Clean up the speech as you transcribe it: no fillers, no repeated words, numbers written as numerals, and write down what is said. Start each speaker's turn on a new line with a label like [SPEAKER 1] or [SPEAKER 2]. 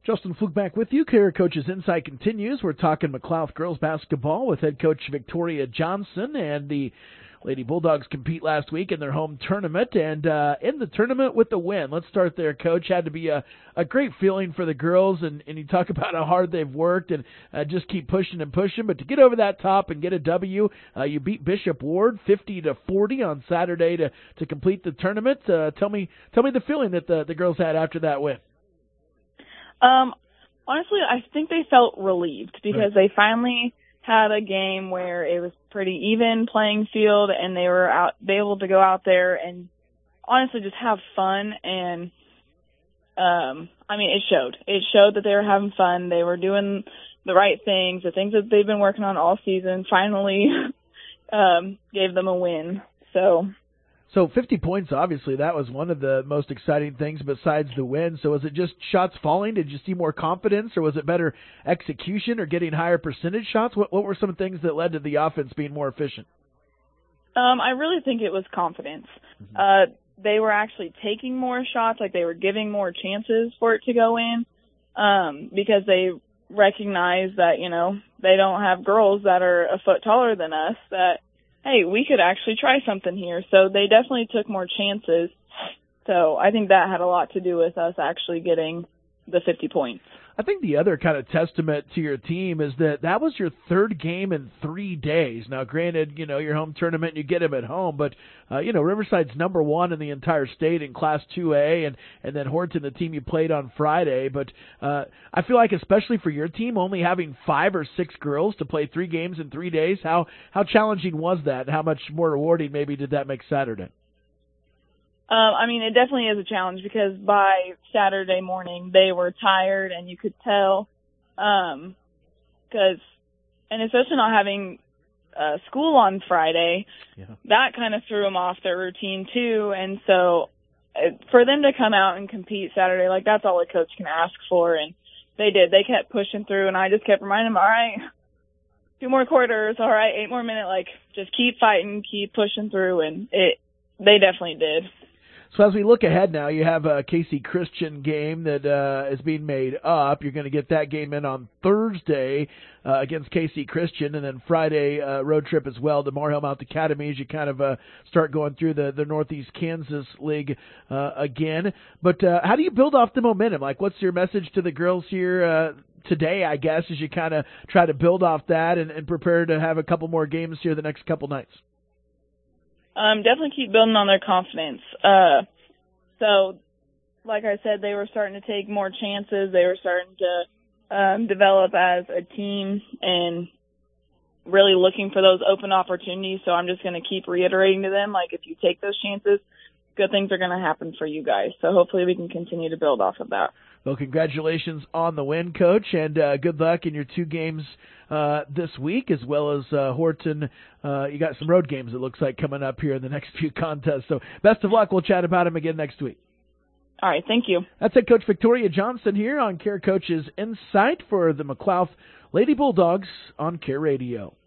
[SPEAKER 1] Justin Fluke back with you. Career Coaches Insight continues. We're talking McLouth girls basketball with head coach Victoria Johnson, and the Lady Bulldogs compete last week in their home tournament, and in the tournament with the win. Let's start there, Coach. Had to be a great feeling for the girls, and you talk about how hard they've worked and just keep pushing and pushing. But to get over that top and get a W, you beat Bishop Ward 50-40 on Saturday to complete the tournament. Tell me the feeling that the girls had after that win.
[SPEAKER 2] Honestly, I think they felt relieved because they finally had a game where it was pretty even playing field, and they were able to go out there and honestly just have fun. And it showed. It showed that they were having fun. They were doing the right things, the things that they've been working on all season. Finally, gave them a win.
[SPEAKER 1] So 50 points, obviously, that was one of the most exciting things besides the win. So was it just shots falling? Did you see more confidence, or was it better execution or getting higher percentage shots? What were some things that led to the offense being more efficient?
[SPEAKER 2] I really think it was confidence. They were actually taking more shots, like they were giving more chances for it to go in, because they recognize that, they don't have girls that are a foot taller than us that, hey, we could actually try something here. So they definitely took more chances. So I think that had a lot to do with us actually getting the 50 points.
[SPEAKER 1] I think the other kind of testament to your team is that was your third game in 3 days. Now, granted, your home tournament, you get them at home, but, Riverside's number one in the entire state in Class 2A, and then Horton, the team you played on Friday. But I feel like, especially for your team, only having 5 or 6 girls to play 3 games in 3 days, how challenging was that, and how much more rewarding maybe did that make Saturday?
[SPEAKER 2] It definitely is a challenge because by Saturday morning they were tired, and you could tell, and especially not having school on Friday, that kind of threw them off their routine too. And so for them to come out and compete Saturday, like, that's all a coach can ask for. And they did. They kept pushing through, and I just kept reminding them, all right, 2 more quarters, all right, 8 more minutes, like, just keep fighting, keep pushing through. And they definitely did.
[SPEAKER 1] So as we look ahead now, you have a Casey Christian game that is being made up. You're going to get that game in on Thursday against Casey Christian, and then Friday road trip as well to Moorhill Mount Academy as you kind of start going through the Northeast Kansas League again. But how do you build off the momentum? Like, what's your message to the girls here today, I guess, as you kind of try to build off that and prepare to have a couple more games here the next couple nights?
[SPEAKER 2] Definitely keep building on their confidence. So, like I said, they were starting to take more chances. They were starting to develop as a team and really looking for those open opportunities. So I'm just going to keep reiterating to them, like, if you take those chances, good things are going to happen for you guys. So hopefully we can continue to build off of that.
[SPEAKER 1] Well, congratulations on the win, Coach, and good luck in your 2 games this week, as well as Horton. You got some road games, it looks like, coming up here in the next few contests. So best of luck. We'll chat about them again next week.
[SPEAKER 2] All right, thank you.
[SPEAKER 1] That's head coach Victoria Johnson here on Care Coaches Insight for the McLouth Lady Bulldogs on Care Radio.